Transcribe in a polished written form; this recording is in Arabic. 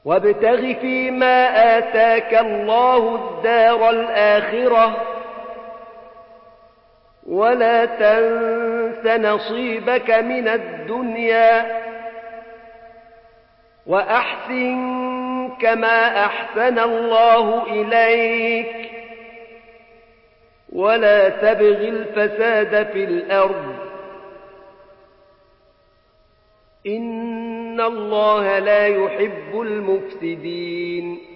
وابتغ فيما آتاك الله الدار الآخرة ولا تنس نصيبك من الدنيا وأحسن كما أحسن الله إليك ولا تبغ الفساد في الأرض إن الله لا يحب المفسدين